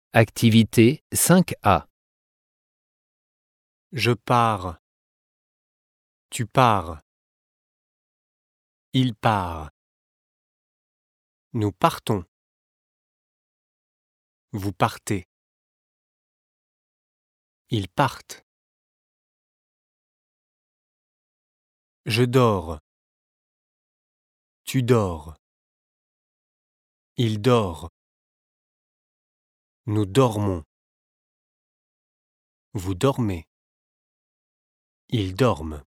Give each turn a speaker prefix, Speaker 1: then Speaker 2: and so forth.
Speaker 1: Activité 5A.
Speaker 2: Je pars. Tu pars. Il part. Nous partons. Vous partez. Ils partent. Je dors. Tu dors. Il dort. Nous dormons. Vous dormez. Ils dorment.